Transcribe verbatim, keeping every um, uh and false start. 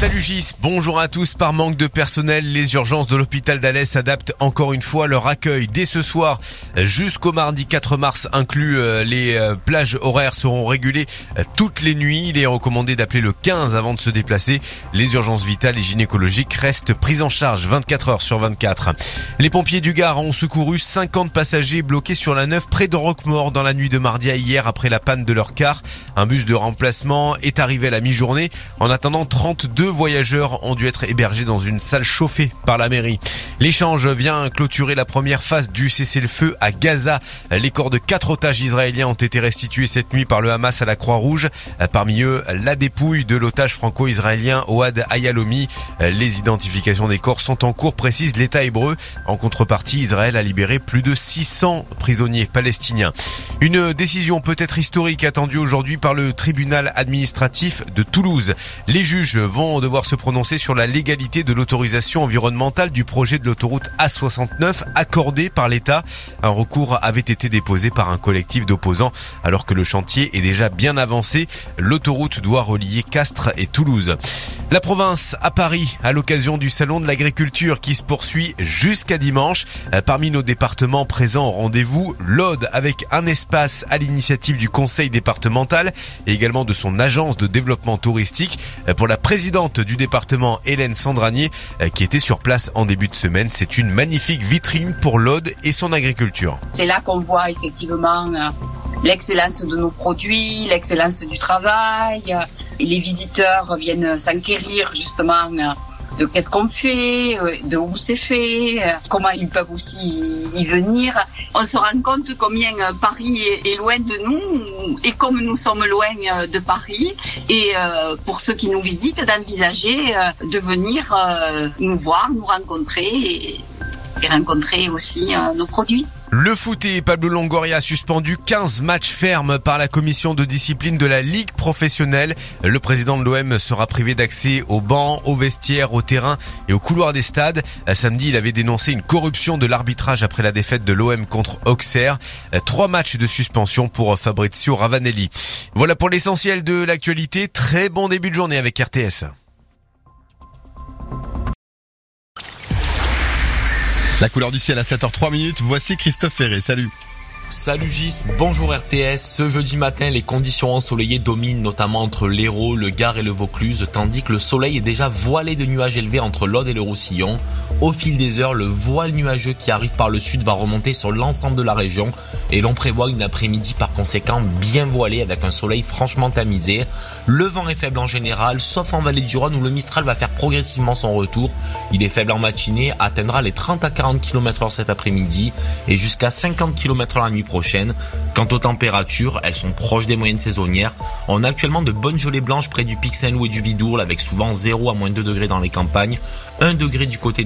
Salut Gis, bonjour à tous. Par manque de personnel, les urgences de l'hôpital d'Alès adaptent encore une fois leur accueil. Dès ce soir jusqu'au mardi quatre mars inclus, les plages horaires seront régulées toutes les nuits. Il est recommandé d'appeler le quinze avant de se déplacer. Les urgences vitales et gynécologiques restent prises en charge vingt-quatre heures sur vingt-quatre. Les pompiers du Gard ont secouru cinquante passagers bloqués sur la Neuve près de Roquemaure dans la nuit de mardi à hier après la panne de leur car. Un bus de remplacement est arrivé à la mi-journée. En attendant, trente-deux voyageurs ont dû être hébergés dans une salle chauffée par la mairie. L'échange vient clôturer la première phase du cessez-le-feu à Gaza. Les corps de quatre otages israéliens ont été restitués cette nuit par le Hamas à la Croix-Rouge. Parmi eux, la dépouille de l'otage franco-israélien Ohad Ayalomi. Les identifications des corps sont en cours, précise l'État hébreu. En contrepartie, Israël a libéré plus de six cents prisonniers palestiniens. Une décision peut-être historique attendue aujourd'hui par le tribunal administratif de Toulouse. Les juges vont devoir se prononcer sur la légalité de l'autorisation environnementale du projet de l'autoroute A soixante-neuf accordé par l'État. Un recours avait été déposé par un collectif d'opposants alors que le chantier est déjà bien avancé. L'autoroute doit relier Castres et Toulouse. La province à Paris à l'occasion du salon de l'agriculture qui se poursuit jusqu'à dimanche. Parmi nos départements présents au rendez-vous, l'Aude avec un espace à l'initiative du conseil départemental et également de son agence de développement touristique. Pour la présidente du département, Hélène Sandranier, qui était sur place en début de semaine, c'est une magnifique vitrine pour l'Aude et son agriculture. C'est là qu'on voit effectivement l'excellence de nos produits, l'excellence du travail. Les visiteurs viennent s'enquérir justement de qu'est-ce qu'on fait, de où c'est fait, comment ils peuvent aussi y venir. On se rend compte combien Paris est loin de nous et comme nous sommes loin de Paris. Et pour ceux qui nous visitent, d'envisager de venir nous voir, nous rencontrer et, et rencontrer aussi nos produits. Le foot et Pablo Longoria a suspendu quinze matchs fermes par la commission de discipline de la Ligue professionnelle. Le président de l'O M sera privé d'accès aux bancs, aux vestiaires, aux terrains et aux couloirs des stades. Samedi, il avait dénoncé une corruption de l'arbitrage après la défaite de l'O M contre Auxerre. Trois matchs de suspension pour Fabrizio Ravanelli. Voilà pour l'essentiel de l'actualité. Très bon début de journée avec R T S. La couleur du ciel à sept heures trois minutes, voici Christophe Ferré, salut. Salut Gis, bonjour R T S. Ce jeudi matin, les conditions ensoleillées dominent notamment entre l'Hérault, le Gard et le Vaucluse, tandis que le soleil est déjà voilé de nuages élevés entre l'Aude et le Roussillon. Au fil des heures, le voile nuageux qui arrive par le sud va remonter sur l'ensemble de la région et l'on prévoit une après-midi par conséquent bien voilée avec un soleil franchement tamisé. Le vent est faible en général, sauf en vallée du Rhône où le Mistral va faire progressivement son retour. Il est faible en matinée, atteindra les trente à quarante kilomètres heure cet après-midi et jusqu'à cinquante kilomètres heure la nuit prochaine. Quant aux températures, elles sont proches des moyennes saisonnières. On a actuellement de bonnes gelées blanches près du Pic Saint-Loup et du Vidourle avec souvent zéro à moins deux degrés dans les campagnes, un degré du côté